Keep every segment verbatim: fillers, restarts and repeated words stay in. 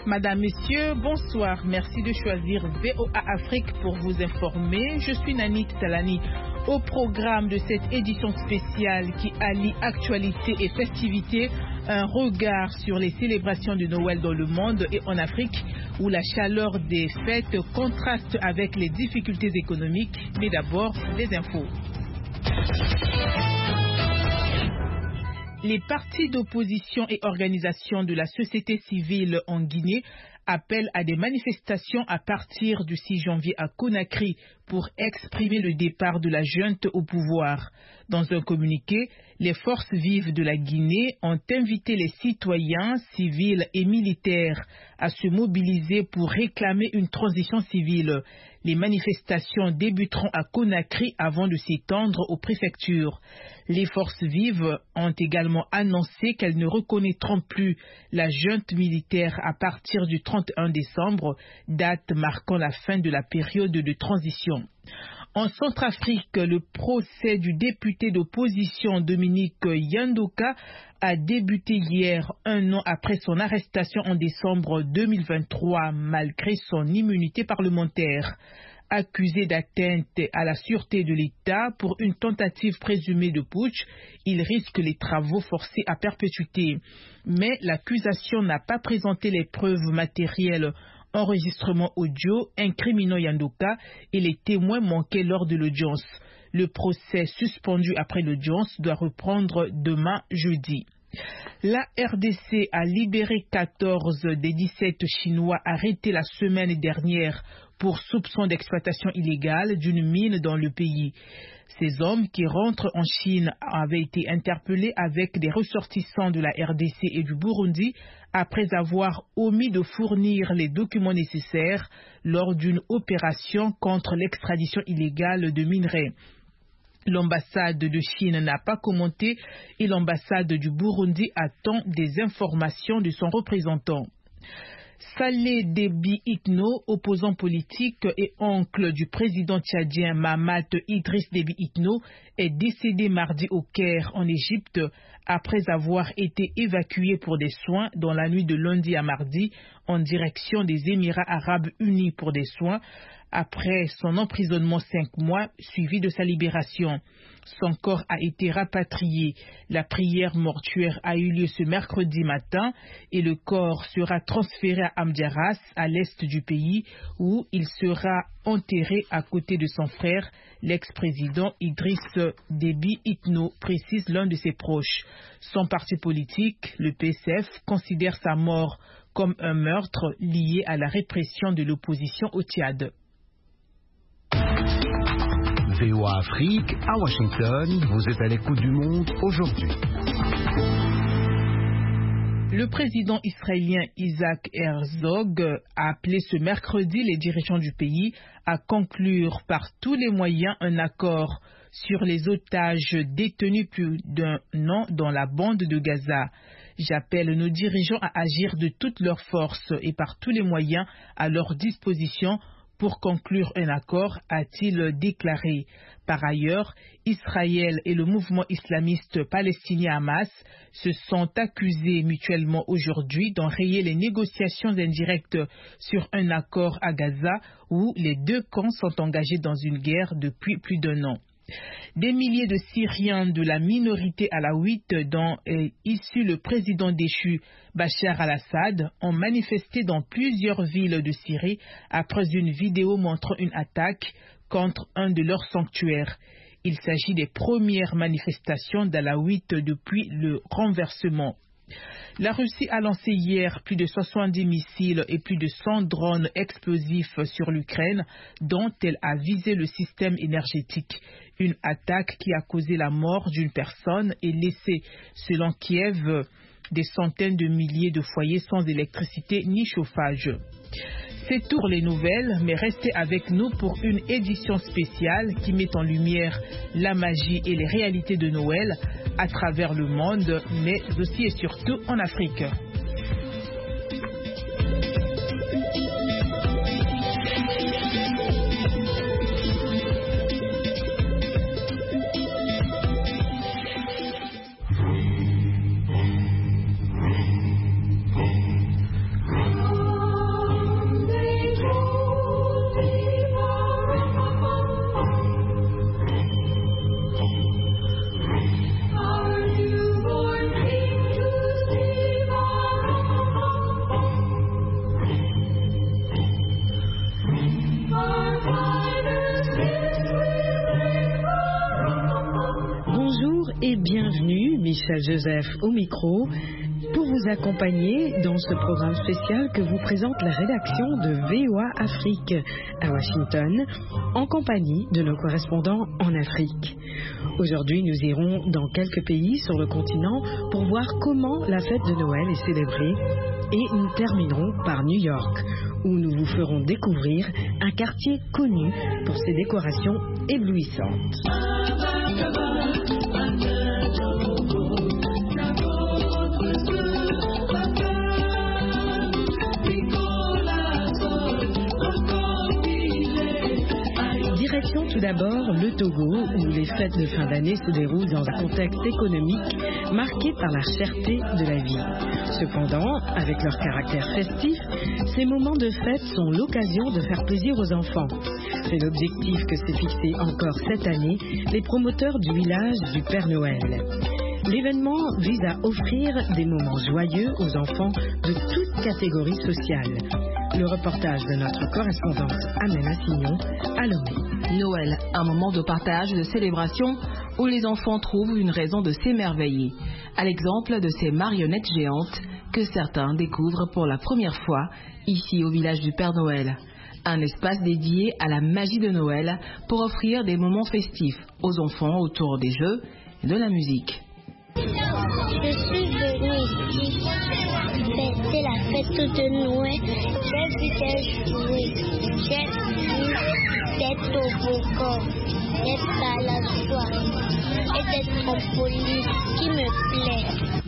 Madame, Messieurs, bonsoir. Merci de choisir V O A Afrique pour vous informer. Je suis Nani Talani. Au programme de cette édition spéciale qui allie actualité et festivité, un regard sur les célébrations de Noël dans le monde et en Afrique, où la chaleur des fêtes contraste avec les difficultés économiques. Mais d'abord, des infos. Les partis d'opposition et organisations de la société civile en Guinée appellent à des manifestations à partir du six janvier à Conakry pour exprimer le départ de la junte au pouvoir. Dans un communiqué, les forces vives de la Guinée ont invité les citoyens, civils et militaires à se mobiliser pour réclamer une transition civile. Les manifestations débuteront à Conakry avant de s'étendre aux préfectures. Les forces vives ont également annoncé qu'elles ne reconnaîtront plus la junte militaire à partir du trente et un décembre, date marquant la fin de la période de transition. En Centrafrique, le procès du député d'opposition Dominique Yandoka a débuté hier, un an après son arrestation en décembre deux mille vingt-trois, malgré son immunité parlementaire. Accusé d'atteinte à la sûreté de l'État pour une tentative présumée de putsch, il risque les travaux forcés à perpétuité. Mais l'accusation n'a pas présenté les preuves matérielles, enregistrement audio incriminant Yandoka et les témoins manqués lors de l'audience. Le procès suspendu après l'audience doit reprendre demain jeudi. La R D C a libéré quatorze des dix-sept Chinois arrêtés la semaine dernière pour soupçon d'exploitation illégale d'une mine dans le pays. Ces hommes qui rentrent en Chine avaient été interpellés avec des ressortissants de la R D C et du Burundi après avoir omis de fournir les documents nécessaires lors d'une opération contre l'extradition illégale de minerais. L'ambassade de Chine n'a pas commenté et l'ambassade du Burundi attend des informations de son représentant. Saleh Déby Itno, opposant politique et oncle du président tchadien Mahamat Idriss Déby Itno, est décédé mardi au Caire, en Égypte, après avoir été évacué pour des soins dans la nuit de lundi à mardi en direction des Émirats arabes unis pour des soins, après son emprisonnement cinq mois suivi de sa libération. Son corps a été rapatrié. La prière mortuaire a eu lieu ce mercredi matin et le corps sera transféré à Amdiaras, à l'est du pays, où il sera enterré à côté de son frère, l'ex-président Idriss Déby Itno, précise l'un de ses proches. Son parti politique, le P S F, considère sa mort comme un meurtre lié à la répression de l'opposition au Tchad. V O A Afrique, à Washington, vous êtes à l'écoute du monde aujourd'hui. Le président israélien Isaac Herzog a appelé ce mercredi les dirigeants du pays à conclure par tous les moyens un accord sur les otages détenus plus d'un an dans la bande de Gaza. J'appelle nos dirigeants à agir de toutes leurs forces et par tous les moyens à leur disposition pour conclure un accord, a-t-il déclaré. Par ailleurs, Israël et le mouvement islamiste palestinien Hamas se sont accusés mutuellement aujourd'hui d'enrayer les négociations indirectes sur un accord à Gaza où les deux camps sont engagés dans une guerre depuis plus d'un an. Des milliers de Syriens de la minorité alaouite dont est issu le président déchu Bachar al-Assad ont manifesté dans plusieurs villes de Syrie après une vidéo montrant une attaque contre un de leurs sanctuaires. Il s'agit des premières manifestations d'alaouites depuis le renversement. La Russie a lancé hier plus de soixante-dix missiles et plus de cent drones explosifs sur l'Ukraine, dont elle a visé le système énergétique. Une attaque qui a causé la mort d'une personne et laissé, selon Kiev, des centaines de milliers de foyers sans électricité ni chauffage. C'est tout pour les nouvelles, mais restez avec nous pour une édition spéciale qui met en lumière la magie et les réalités de Noël à travers le monde, mais aussi et surtout en Afrique. et bienvenue, Michel Joseph au micro, pour vous accompagner dans ce programme spécial que vous présente la rédaction de V O A Afrique à Washington, en compagnie de nos correspondants en Afrique. Aujourd'hui, nous irons dans quelques pays sur le continent pour voir comment la fête de Noël est célébrée et nous terminerons par New York, où nous vous ferons découvrir un quartier connu pour ses décorations éblouissantes. Direction tout d'abord le Togo, où les fêtes de fin d'année se déroulent dans un contexte économique marqué par la cherté de la vie. Cependant, avec leur caractère festif, ces moments de fête sont l'occasion de faire plaisir aux enfants. C'est l'objectif que s'est fixé encore cette année les promoteurs du village du Père Noël. L'événement vise à offrir des moments joyeux aux enfants de toutes catégories sociales. Le reportage de notre correspondante Amena Signon à Lomé. Noël, un moment de partage et de célébration où les enfants trouvent une raison de s'émerveiller, à l'exemple de ces marionnettes géantes que certains découvrent pour la première fois ici au village du Père Noël. Un espace dédié à la magie de Noël pour offrir des moments festifs aux enfants autour des jeux et de la musique. Je suis venue ici fêter la fête de Noël. J'ai vu des jouets, j'ai vu des toboggans, des balançoires et des trampolines qui me plaisent.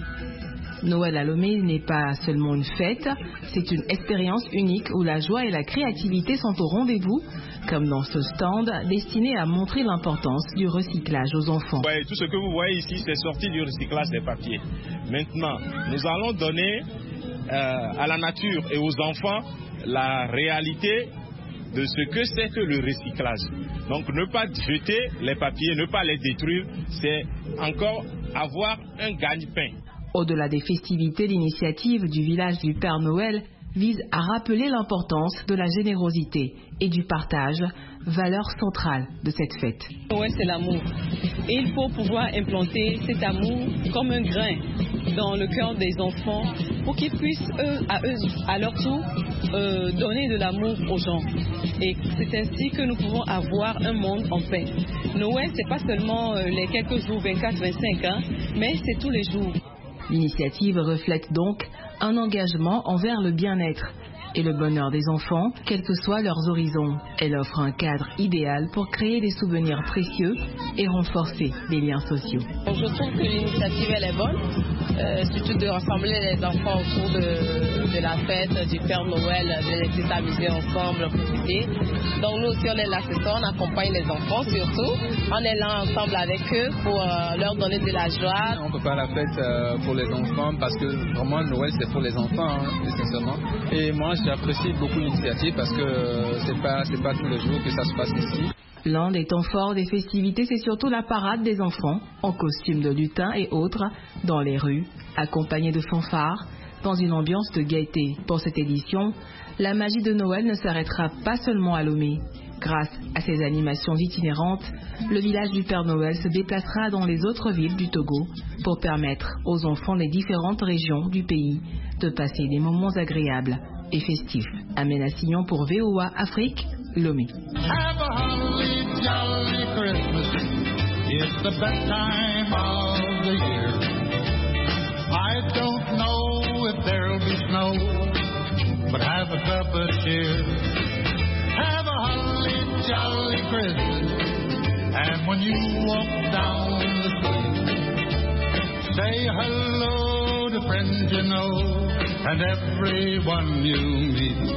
Noël à Lomé n'est pas seulement une fête, c'est une expérience unique où la joie et la créativité sont au rendez-vous, comme dans ce stand destiné à montrer l'importance du recyclage aux enfants. Ouais, tout ce que vous voyez ici, c'est sorti du recyclage des papiers. Maintenant, nous allons donner euh, à la nature et aux enfants la réalité de ce que c'est que le recyclage. Donc ne pas jeter les papiers, ne pas les détruire, c'est encore avoir un gagne-pain. Au-delà des festivités, l'initiative du village du Père Noël vise à rappeler l'importance de la générosité et du partage, valeur centrale de cette fête. Noël, c'est l'amour. Et il faut pouvoir implanter cet amour comme un grain dans le cœur des enfants pour qu'ils puissent, eux, à, eux, à leur tour, euh, donner de l'amour aux gens. Et c'est ainsi que nous pouvons avoir un monde en paix. Noël, c'est pas seulement euh, les quelques jours, vingt-quatre vingt-cinq, hein, mais c'est tous les jours. L'initiative reflète donc un engagement envers le bien-être et le bonheur des enfants, quels que soient leurs horizons. Elle offre un cadre idéal pour créer des souvenirs précieux et renforcer les liens sociaux. Je trouve que l'initiative elle est bonne, euh, surtout de rassembler les enfants autour de, de la fête du Père Noël, de les laisser s'amuser ensemble, profiter. Donc nous aussi on est là ce soir, on accompagne les enfants surtout, on est là ensemble avec eux pour euh, leur donner de la joie. On ne peut pas la fête euh, pour les enfants parce que vraiment Noël c'est pour les enfants, hein, essentiellement. Et moi j'apprécie beaucoup l'initiative parce que euh, c'est pas, c'est pas tous les jours que ça se passe ici. L'un des temps forts des festivités, c'est surtout la parade des enfants, en costume de lutin et autres, dans les rues, accompagnés de fanfares, dans une ambiance de gaieté. Pour cette édition, la magie de Noël ne s'arrêtera pas seulement à Lomé. Grâce à ces animations itinérantes, le village du Père Noël se déplacera dans les autres villes du Togo pour permettre aux enfants des différentes régions du pays de passer des moments agréables et festifs. Amena Signon pour V O A Afrique, Lomé. Have a holly jolly Christmas. It's the best time of the year. I don't know if there'll be snow, but have a cup of cheer. Have a holly jolly Christmas. And when you walk down the street, say hello to friends you know and everyone you meet.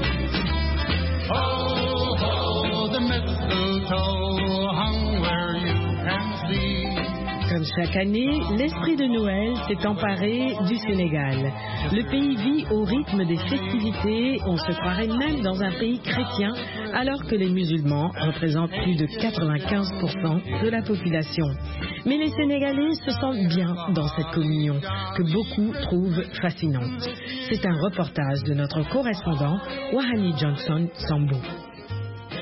Oh, oh, the mistletoe hung where you can see. Comme chaque année, l'esprit de Noël s'est emparé du Sénégal. Le pays vit au rythme des festivités, on se croirait même dans un pays chrétien, alors que les musulmans représentent plus de quatre-vingt-quinze pour cent de la population. Mais les Sénégalais se sentent bien dans cette communion, que beaucoup trouvent fascinante. C'est un reportage de notre correspondant, Wahani Johnson Sambou.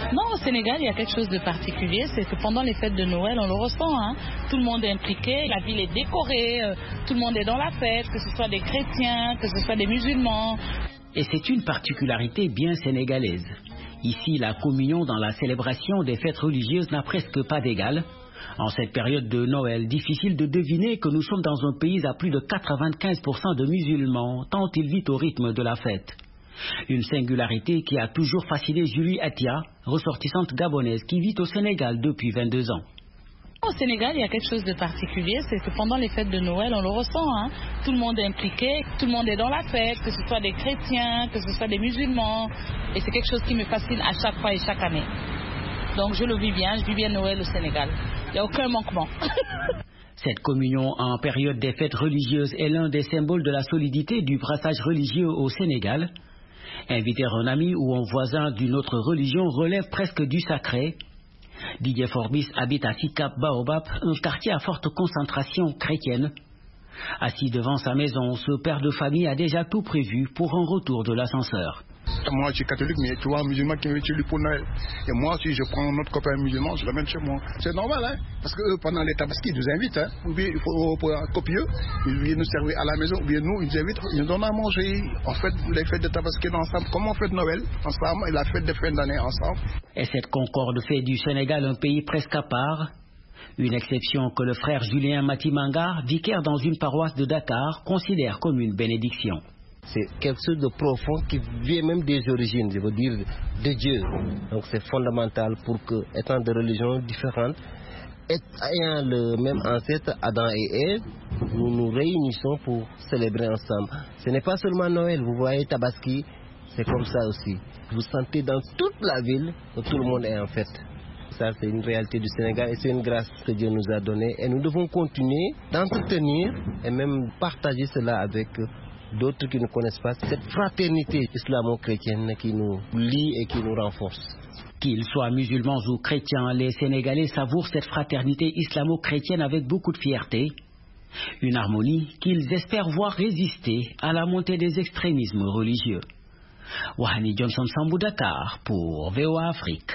Non, au Sénégal, il y a quelque chose de particulier, c'est que pendant les fêtes de Noël, on le ressent, hein. Tout le monde est impliqué, la ville est décorée, euh, tout le monde est dans la fête, que ce soit des chrétiens, que ce soit des musulmans. Et c'est une particularité bien sénégalaise. Ici, la communion dans la célébration des fêtes religieuses n'a presque pas d'égal. En cette période de Noël, difficile de deviner que nous sommes dans un pays à plus de quatre-vingt-quinze pour cent de musulmans, tant il vit au rythme de la fête. Une singularité qui a toujours fasciné Julie Atia, ressortissante gabonaise qui vit au Sénégal depuis vingt-deux ans. Au Sénégal, il y a quelque chose de particulier, c'est que pendant les fêtes de Noël, on le ressent, hein. Tout le monde est impliqué, tout le monde est dans la fête, que ce soit des chrétiens, que ce soit des musulmans. Et c'est quelque chose qui me fascine à chaque fois et chaque année. Donc je le vis bien, je vis bien Noël au Sénégal. Il n'y a aucun manquement. Cette communion en période des fêtes religieuses est l'un des symboles de la solidité du brassage religieux au Sénégal. Inviter un ami ou un voisin d'une autre religion relève presque du sacré. Didier Forbis habite à Sikap Baobab, un quartier à forte concentration chrétienne. Assis devant sa maison, ce père de famille a déjà tout prévu pour un retour de l'ascenseur. Moi je suis catholique, mais tu vois un musulman qui vient chez lui pour Noël. Et moi, si je prends notre copain musulman, je l'amène chez moi. C'est normal, hein, parce que eux, pendant les tabaski, ils nous invitent. Hein. Ou bien il faut pour un copieux, ils viennent nous servir à la maison, ou bien nous, ils nous invitent, ils nous donnent à manger. On fait les fêtes de tabaski ensemble, comme on fait Noël ensemble et la fête de fin d'année ensemble. Et cette concorde fait du Sénégal un pays presque à part. Une exception que le frère Julien Matimanga, vicaire dans une paroisse de Dakar, considère comme une bénédiction. C'est quelque chose de profond qui vient même des origines, je veux dire, de Dieu. Donc c'est fondamental pour que, étant de religions différentes, ayant le même ancêtre, Adam et Ève, nous nous réunissons pour célébrer ensemble. Ce n'est pas seulement Noël, vous voyez Tabaski, c'est comme ça aussi. Vous sentez dans toute la ville que tout le monde est en fête. Ça, c'est une réalité du Sénégal et c'est une grâce que Dieu nous a donnée. Et nous devons continuer d'entretenir et même partager cela avec d'autres qui ne connaissent pas cette fraternité islamo-chrétienne qui nous lie et qui nous renforce. Qu'ils soient musulmans ou chrétiens, les Sénégalais savourent cette fraternité islamo-chrétienne avec beaucoup de fierté. Une harmonie qu'ils espèrent voir résister à la montée des extrémismes religieux. Wahani Johnson Sambou, Dakar pour V O A Afrique.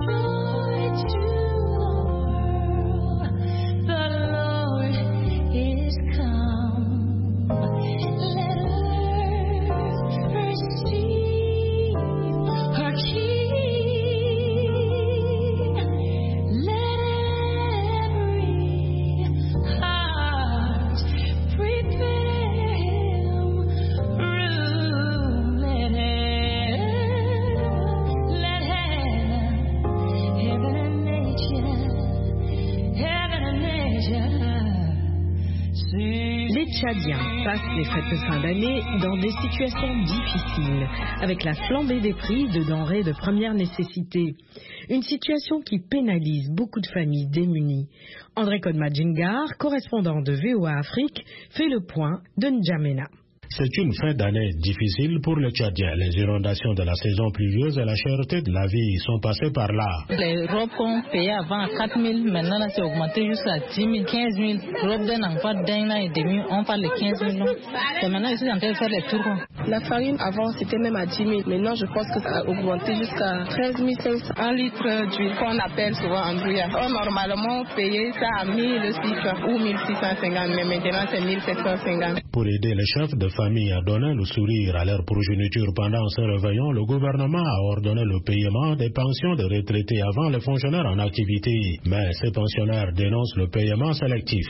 Tchadiens passent les fêtes de fin d'année dans des situations difficiles, avec la flambée des prix de denrées de première nécessité. Une situation qui pénalise beaucoup de familles démunies. André Kodmadjingar, correspondant de V O A Afrique, fait le point de N'Djamena. C'est une fin d'année difficile pour les Tchadiens. Les inondations de la saison pluvieuse et la cherté de la vie sont passées par là. Les robes qu'on payait avant à quatre mille, maintenant c'est augmenté jusqu'à dix mille, quinze mille. Robes d'un enfant d'un an et demi, on parle de quinze mille. Et maintenant je suis en train de faire les tours. La farine avant c'était même à dix mille. Maintenant je pense que ça a augmenté jusqu'à treize mille cinq cents. Un litre d'huile qu'on appelle souvent en brouillard. On normalement payait ça à mille six cents ou mille six cent cinquante, mais maintenant c'est mille sept cent cinquante. Pour aider les chefs de famille à donner le sourire à leur progéniture pendant ce réveillon, le gouvernement a ordonné le paiement des pensions des retraités avant les fonctionnaires en activité. Mais ces pensionnaires dénoncent le paiement sélectif.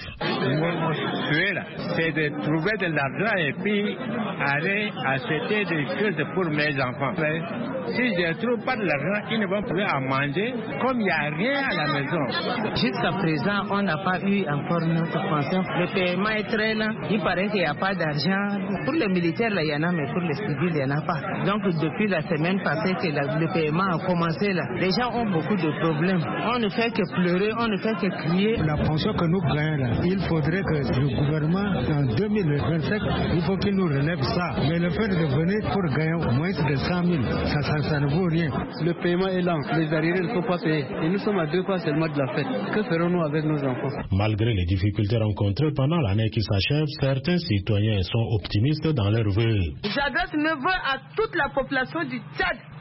C'est de trouver de l'argent et puis aller acheter des choses pour mes enfants. Si je ne trouve pas de l'argent, ils ne vont plus à manger, comme il n'y a rien à la maison. Jusqu'à présent, on n'a pas eu encore notre pension. Le paiement est très lent. Il paraît qu'il n'y a pas d'argent. Pour les militaires, là, il y en a, mais pour les civils, il n'y en a pas. Donc, depuis la semaine passée que la, le paiement a commencé, là, les gens ont beaucoup de problèmes. On ne fait que pleurer, on ne fait que crier. La pension que nous gagnons, là, il faudrait que le gouvernement, en deux mille vingt-cinq, il faut qu'il nous relève ça. Mais le fait de venir pour gagner moins de cent mille, ça, ça, ça ne vaut rien. Le paiement est lent, les arriérés ne sont pas payés. Et nous sommes à deux pas seulement de la fête. Que ferons-nous avec nos enfants? Malgré les difficultés rencontrées pendant l'année qui s'achève, certains citoyens sont optimistes dans leur vœux. J'adresse mes vœux à toute la population du Tchad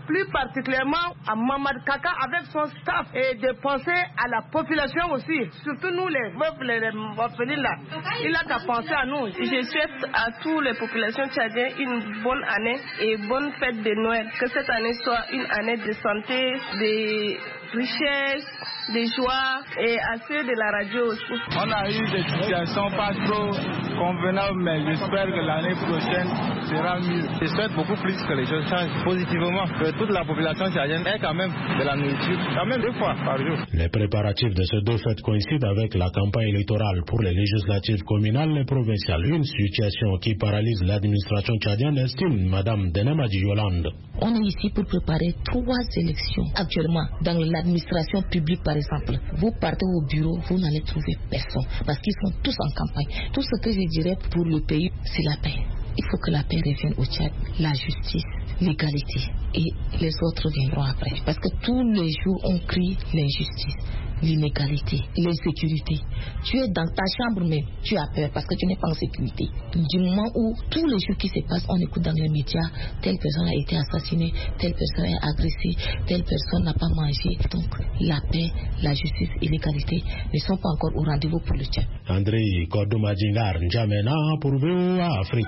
plus particulièrement à Mamad Kaka avec son staff, et de penser à la population aussi, surtout nous les veufs, les orphelins là. Il a qu'à penser à nous. Je souhaite à toutes les populations tchadiennes une bonne année et bonne fête de Noël. Que cette année soit une année de santé, de richesse, de joie, et à ceux de la radio aussi. On a eu des situations pas trop convenables, mais j'espère que l'année prochaine sera mieux. Je souhaite beaucoup plus que les choses changent positivement, que toute la population tchadienne ait quand même de la nourriture, quand même deux fois par jour. Les préparatifs de ces deux fêtes coïncident avec la campagne électorale pour les législatives communales et provinciales. Une situation qui paralyse l'administration tchadienne, estime Madame Denemadji Yolande. On est ici pour préparer trois élections actuellement dans l'administration publique, par exemple. Vous partez au bureau, vous n'allez trouver personne parce qu'ils sont tous en campagne. Tout ce que je dirais pour le pays, c'est la paix. Il faut que la paix revienne au Tchad, la justice, l'égalité, et les autres viendront après. Parce que tous les jours, on crie l'injustice, l'inégalité, l'insécurité. Tu es dans ta chambre, mais tu as peur parce que tu n'es pas en sécurité. Du moment où tous les jours qui se passent, on écoute dans les médias, telle personne a été assassinée, telle personne est agressée, telle personne n'a pas mangé. Donc la paix, la justice et l'égalité ne sont pas encore au rendez-vous pour le Tchad. André Kodomadjingar N'Djamena pour V O A Afrique.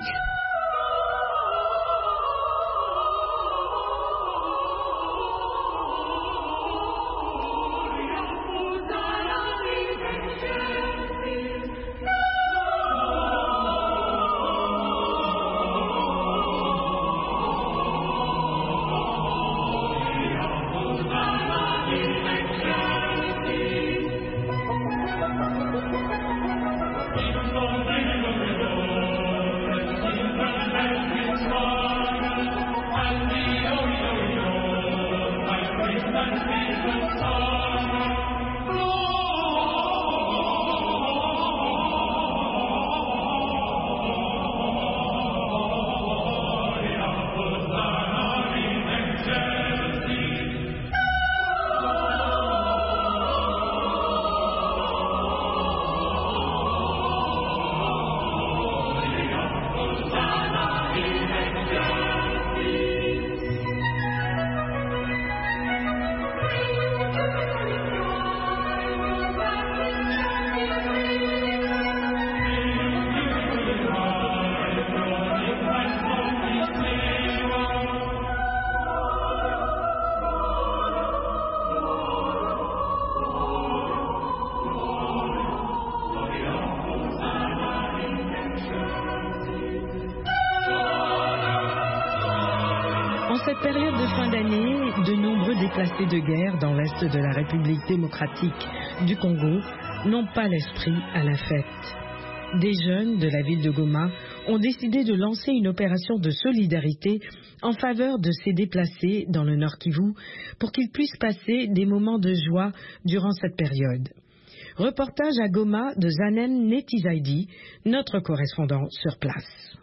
cette période de fin d'année, de nombreux déplacés de guerre dans l'est de la République démocratique du Congo n'ont pas l'esprit à la fête. Des jeunes de la ville de Goma ont décidé de lancer une opération de solidarité en faveur de ces déplacés dans le Nord Kivu pour qu'ils puissent passer des moments de joie durant cette période. Reportage à Goma de Zanem Netizaidi, notre correspondant sur place.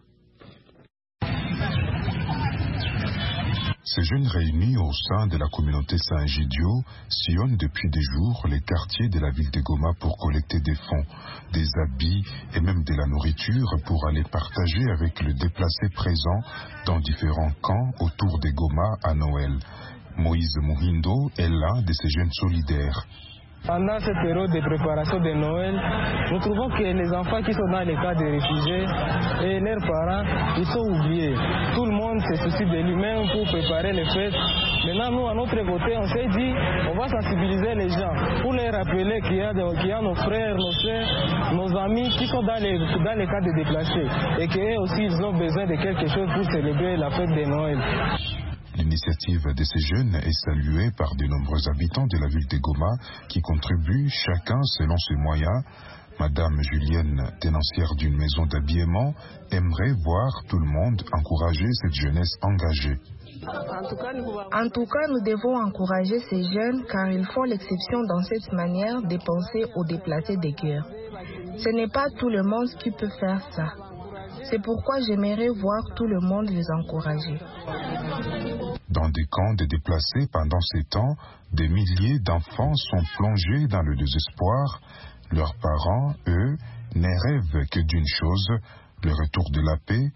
Ces jeunes réunis au sein de la communauté Saint-Egidio sillonnent depuis des jours les quartiers de la ville de Goma pour collecter des fonds, des habits et même de la nourriture pour aller partager avec les déplacés présents dans différents camps autour de Goma à Noël. Moïse Muhindo est l'un de ces jeunes solidaires. Pendant cette période de préparation de Noël, nous trouvons que les enfants qui sont dans les cas de réfugiés et leurs parents, ils sont oubliés. Tout le monde se soucie de lui-même pour préparer les fêtes. Maintenant, nous, à notre côté, on s'est dit, on va sensibiliser les gens pour les rappeler qu'il y a, de, qu'il y a nos frères, nos sœurs, nos amis qui sont dans les, dans les cas de déplacés et qu'eux aussi, ils ont besoin de quelque chose pour célébrer la fête de Noël. L'initiative de ces jeunes est saluée par de nombreux habitants de la ville de Goma qui contribuent chacun selon ses moyens. Madame Julienne, tenancière d'une maison d'habillement, aimerait voir tout le monde encourager cette jeunesse engagée. En tout cas, nous devons encourager ces jeunes car ils font l'exception dans cette manière de penser aux déplacés de guerre. Ce n'est pas tout le monde qui peut faire ça. C'est pourquoi j'aimerais voir tout le monde les encourager. Dans des camps de déplacés pendant ces temps, des milliers d'enfants sont plongés dans le désespoir. Leurs parents, eux, ne rêvent que d'une chose, le retour de la paix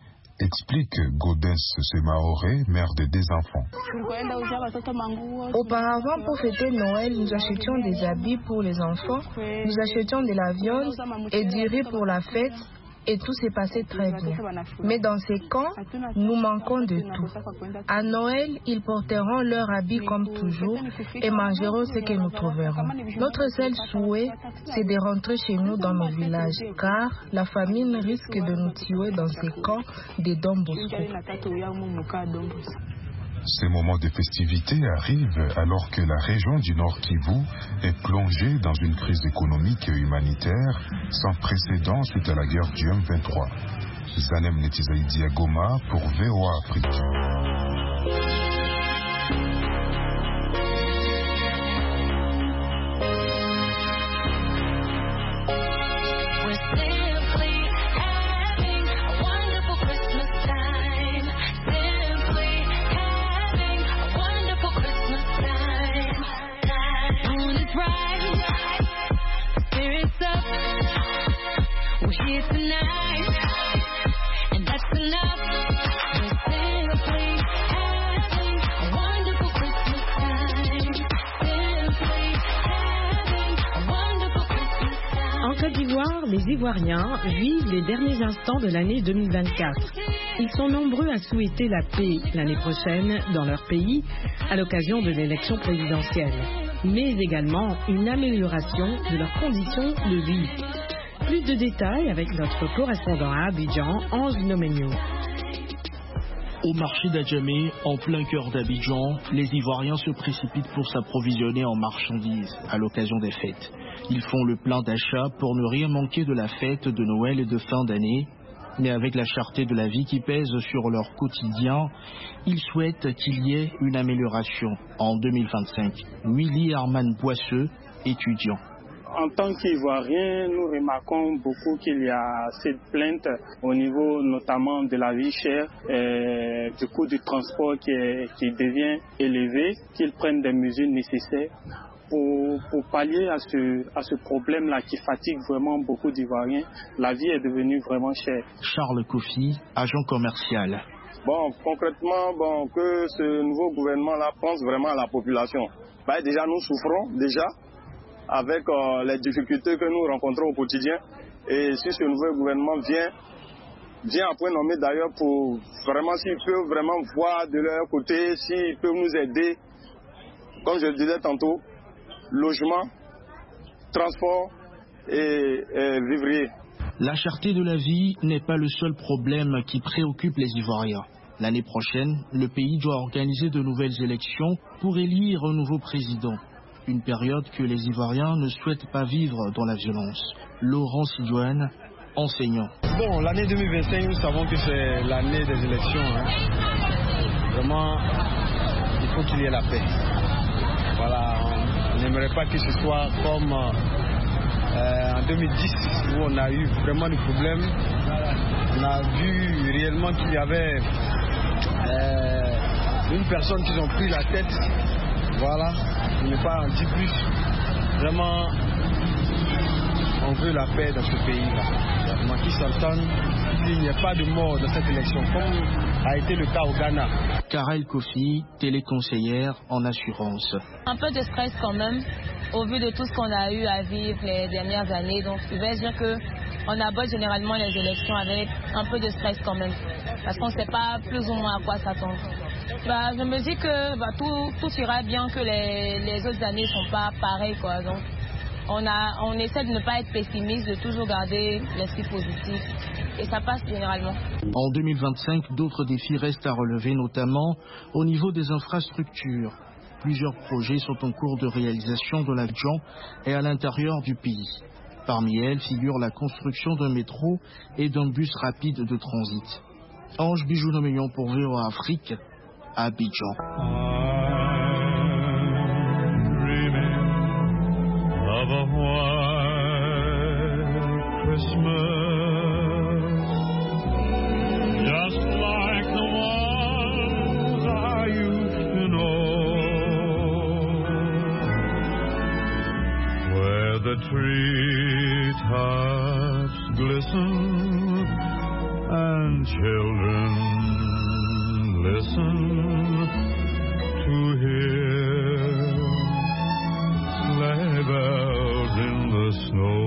explique Gaudens Semaoré, mère de deux enfants. Auparavant, pour fêter Noël, nous achetions des habits pour les enfants, nous achetions de la viande et du riz pour la fête. Et tout s'est passé très bien. Mais dans ces camps, nous manquons de tout. À Noël, ils porteront leurs habits comme toujours et mangeront ce que nous trouverons. Notre seul souhait, c'est de rentrer chez nous dans nos villages, car la famine risque de nous tuer dans ces camps de Don Bosco. Ces moments de festivité arrivent alors que la région du Nord Kivu est plongée dans une crise économique et humanitaire sans précédent suite à la guerre du M vingt-trois. Zanem Netizaïdi à Goma pour V O A Afrique. En Côte d'Ivoire, les Ivoiriens vivent les derniers instants de l'année deux mille vingt-quatre. Ils sont nombreux à souhaiter la paix l'année prochaine dans leur pays à l'occasion de l'élection présidentielle, mais également une amélioration de leurs conditions de vie. Plus de détails avec notre correspondant à Abidjan, Ange Nomenio. Au marché d'Adjamé, en plein cœur d'Abidjan, les Ivoiriens se précipitent pour s'approvisionner en marchandises à l'occasion des fêtes. Ils font le plein d'achats pour ne rien manquer de la fête de Noël et de fin d'année. Mais avec la cherté de la vie qui pèse sur leur quotidien, ils souhaitent qu'il y ait une amélioration en deux mille vingt-cinq. Willy Arman Boisseux, étudiant. En tant qu'Ivoiriens, nous remarquons beaucoup qu'il y a cette plainte au niveau notamment de la vie chère, et du coût du transport qui, est, qui devient élevé, qu'ils prennent des mesures nécessaires pour, pour pallier à ce, à ce problème-là qui fatigue vraiment beaucoup d'Ivoiriens. La vie est devenue vraiment chère. Charles Kofi, agent commercial. Bon, concrètement, bon, que ce nouveau gouvernement-là pense vraiment à la population. Ben, déjà, nous souffrons, déjà. avec euh, les difficultés que nous rencontrons au quotidien. Et si ce nouveau gouvernement vient, vient après nommer d'ailleurs pour vraiment, s'ils peuvent vraiment voir de leur côté, s'ils peuvent nous aider, comme je le disais tantôt, logement, transport et, et vivrier. La cherté de la vie n'est pas le seul problème qui préoccupe les Ivoiriens. L'année prochaine, le pays doit organiser de nouvelles élections pour élire un nouveau président. Une période que les Ivoiriens ne souhaitent pas vivre dans la violence. Laurent Sidouane, enseignant. Bon, l'année deux mille vingt-cinq, nous savons que c'est l'année des élections. Hein. Vraiment, il faut qu'il y ait la paix. Voilà, on n'aimerait pas que ce soit comme euh, en deux mille dix, où on a eu vraiment des problèmes. On a vu réellement qu'il y avait euh, une personne qui ont pris la tête. Voilà, je n'ai pas en dit plus. Vraiment, on veut la paix dans ce pays-là. Vraiment, qu'ils s'entendent, qu'il n'y ait pas de mort dans cette élection, comme a été le cas au Ghana. Karel Kofi, téléconseillère en assurance. Un peu de stress quand même, au vu de tout ce qu'on a eu à vivre les dernières années. Donc, je vais dire qu'on aborde généralement les élections avec un peu de stress quand même. Parce qu'on ne sait pas plus ou moins à quoi s'attendre. Bah, je me dis que bah, tout, tout ira bien, que les, les autres années ne sont pas pareilles, quoi. Donc, on, a, on essaie de ne pas être pessimiste, de toujours garder l'esprit positif. Et ça passe généralement. En deux mille vingt-cinq, d'autres défis restent à relever, notamment au niveau des infrastructures. Plusieurs projets sont en cours de réalisation dans l'Abidjan et à l'intérieur du pays. Parmi elles figure la construction d'un métro et d'un bus rapide de transit. Ange Bijou-Nomignon pour V O A Afrique, à Abidjan. Of a white Christmas, just like the ones I used to know, where the treetops glisten And children, listen to hear sleigh bells in the snow.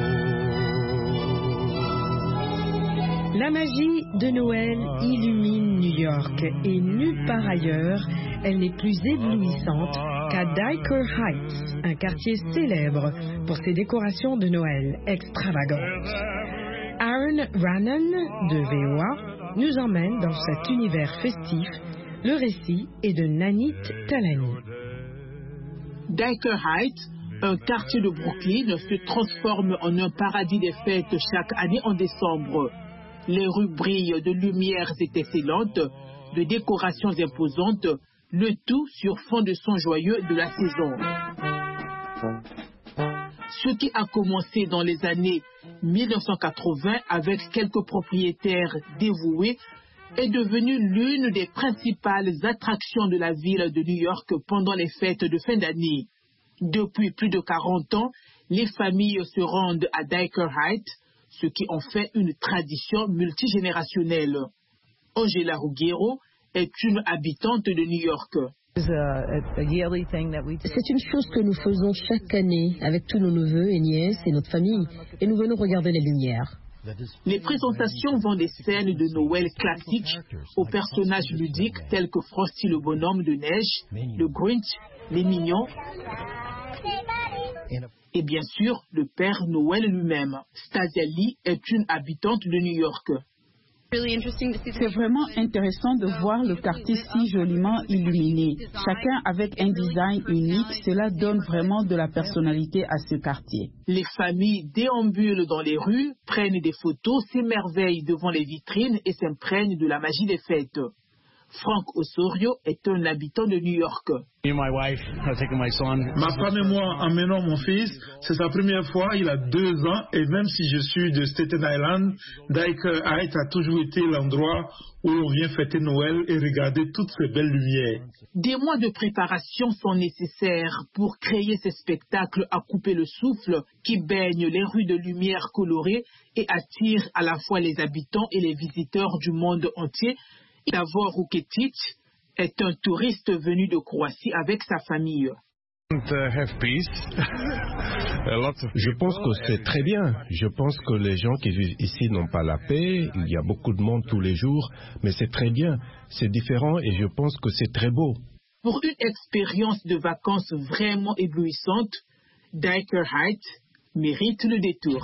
La magie de Noël illumine New York et nulle part ailleurs, elle n'est plus éblouissante qu'à Dyker Heights, un quartier célèbre pour ses décorations de Noël extravagantes. Aaron Rannan de V O A nous emmène dans cet univers festif. Le récit est de Nanit Talani. Dyker Heights, un quartier de Brooklyn, se transforme en un paradis des fêtes chaque année en décembre. Les rues brillent de lumières excellentes, de décorations imposantes, le tout sur fond de son joyeux de la saison. Ce qui a commencé dans les années mille neuf cent quatre-vingts avec quelques propriétaires dévoués est devenu l'une des principales attractions de la ville de New York pendant les fêtes de fin d'année. Depuis plus de quarante ans, les familles se rendent à Dyker Heights, ce qui en fait une tradition multigénérationnelle. Angela Ruggiero est une habitante de New York. C'est une chose que nous faisons chaque année avec tous nos neveux et nièces et notre famille, et nous venons regarder les lumières. Les présentations vont des scènes de Noël classiques aux personnages ludiques tels que Frosty le bonhomme de neige, le Grinch, les Mignons et bien sûr le Père Noël lui-même. Stasia Lee est une habitante de New York. C'est vraiment intéressant de voir le quartier si joliment illuminé. Chacun avec un design unique, cela donne vraiment de la personnalité à ce quartier. Les familles déambulent dans les rues, prennent des photos, s'émerveillent devant les vitrines et s'imprègnent de la magie des fêtes. Frank Osorio est un habitant de New York. Ma femme et moi emmenons mon fils. C'est sa première fois, il a deux ans. Et même si je suis de Staten Island, Dyker Heights a toujours été l'endroit où on vient fêter Noël et regarder toutes ces belles lumières. Des mois de préparation sont nécessaires pour créer ces spectacles à couper le souffle qui baignent les rues de lumière colorées et attirent à la fois les habitants et les visiteurs du monde entier. Davor Ruketic est un touriste venu de Croatie avec sa famille. Je pense que c'est très bien. Je pense que les gens qui vivent ici n'ont pas la paix. Il y a beaucoup de monde tous les jours, mais c'est très bien. C'est différent et je pense que c'est très beau. Pour une expérience de vacances vraiment éblouissante, Dyker Heights mérite le détour.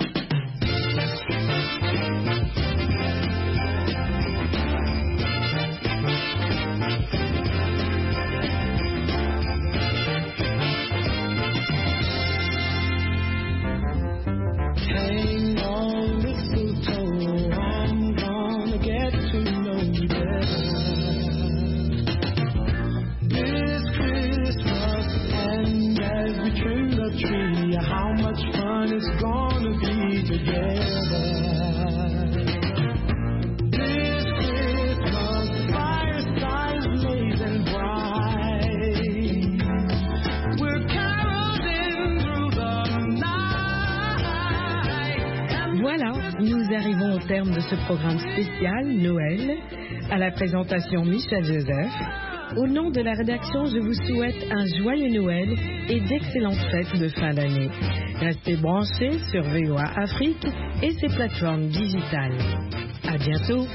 Voilà, nous arrivons au terme de ce programme spécial Noël. À la présentation Michel Joseph. Au nom de la rédaction, je vous souhaite un joyeux Noël et d'excellentes fêtes de fin d'année. Restez branchés sur V O A Afrique et ses plateformes digitales. À bientôt.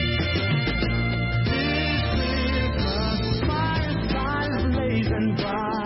And